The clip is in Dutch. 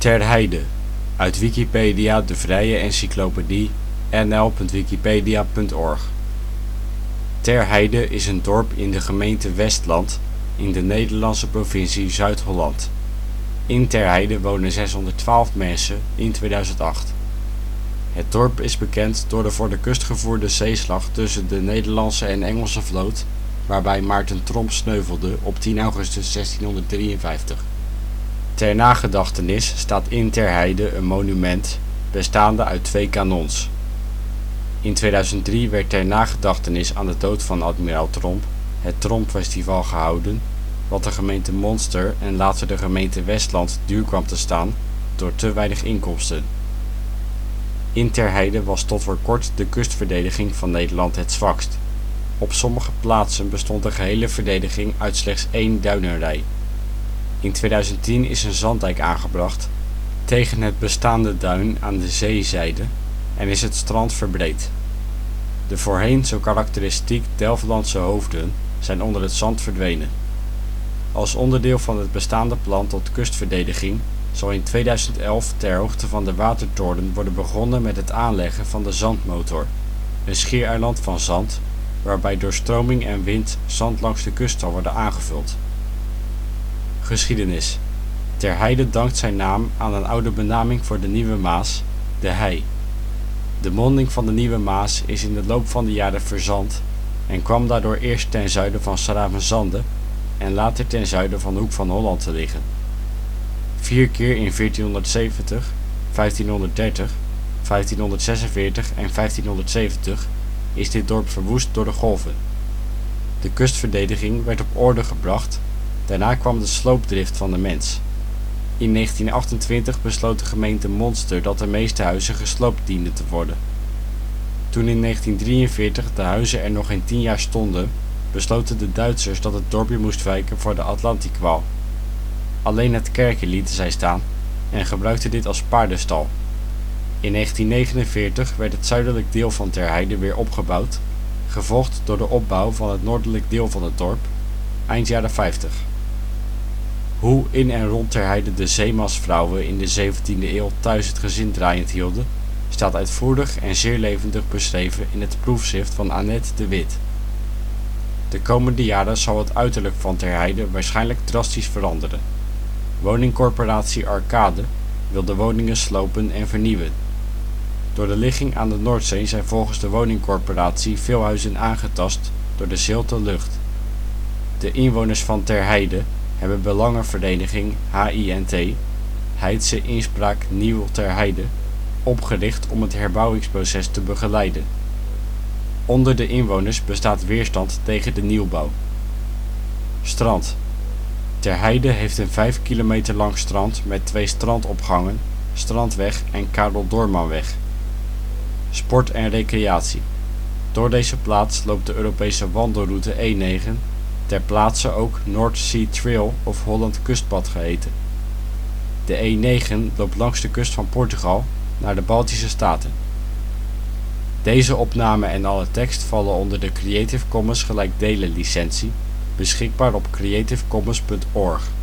Ter Heide, uit Wikipedia, de vrije encyclopedie. nl.wikipedia.org. Ter Heide is een dorp in de gemeente Westland in de Nederlandse provincie Zuid-Holland. In Ter Heide wonen 612 mensen in 2008. Het dorp is bekend door de voor de kust gevoerde zeeslag tussen de Nederlandse en Engelse vloot, waarbij Maarten Tromp sneuvelde op 10 augustus 1653. Ter nagedachtenis staat in Ter Heide een monument bestaande uit 2 kanons. In 2003 werd ter nagedachtenis aan de dood van admiraal Tromp het Trompfestival gehouden, wat de gemeente Monster en later de gemeente Westland duur kwam te staan door te weinig inkomsten. In Ter Heide was tot voor kort de kustverdediging van Nederland het zwakst. Op sommige plaatsen bestond de gehele verdediging uit slechts 1 duinenrij. In 2010 is een zanddijk aangebracht tegen het bestaande duin aan de zeezijde en is het strand verbreed. De voorheen zo karakteristiek Delflandse hoofden zijn onder het zand verdwenen. Als onderdeel van het bestaande plan tot kustverdediging zal in 2011 ter hoogte van de Watertoren worden begonnen met het aanleggen van de zandmotor, een schiereiland van zand waarbij door stroming en wind zand langs de kust zal worden aangevuld. Geschiedenis. Ter Heide dankt zijn naam aan een oude benaming voor de Nieuwe Maas, de Hei. De monding van de Nieuwe Maas is in de loop van de jaren verzand en kwam daardoor eerst ten zuiden van 's-Gravenzande en later ten zuiden van de Hoek van Holland te liggen. 4 keer in 1470, 1530, 1546 en 1570 is dit dorp verwoest door de golven. De kustverdediging werd op orde gebracht, daarna kwam de sloopdrift van de mens. In 1928 besloot de gemeente Monster dat de meeste huizen gesloopt dienden te worden. Toen in 1943 de huizen er nog geen 10 jaar stonden, besloten de Duitsers dat het dorpje moest wijken voor de Atlantikwal. Alleen het kerkje lieten zij staan en gebruikten dit als paardenstal. In 1949 werd het zuidelijk deel van Ter Heide weer opgebouwd, gevolgd door de opbouw van het noordelijk deel van het dorp, eind jaren 50. Hoe in en rond Ter Heide de zeemansvrouwen in de 17e eeuw thuis het gezin draaiend hielden, staat uitvoerig en zeer levendig beschreven in het proefschrift van Annette de Wit. De komende jaren zal het uiterlijk van Ter Heide waarschijnlijk drastisch veranderen. Woningcorporatie Arcade wil de woningen slopen en vernieuwen. Door de ligging aan de Noordzee zijn volgens de woningcorporatie veel huizen aangetast door de zilte lucht. De inwoners van Ter Heide hebben belangenvereniging HINT, Heidse Inspraak Nieuw Ter Heide, opgericht om het herbouwingsproces te begeleiden. Onder de inwoners bestaat weerstand tegen de nieuwbouw. Strand. Ter Heide heeft een 5 kilometer lang strand met 2 strandopgangen, Strandweg en Karel Doormanweg. Sport en recreatie. Door deze plaats loopt de Europese wandelroute E9, ter plaatse ook North Sea Trail of Holland Kustpad geheten. De E9 loopt langs de kust van Portugal naar de Baltische Staten. Deze opname en alle tekst vallen onder de Creative Commons gelijkdelen licentie, beschikbaar op creativecommons.org.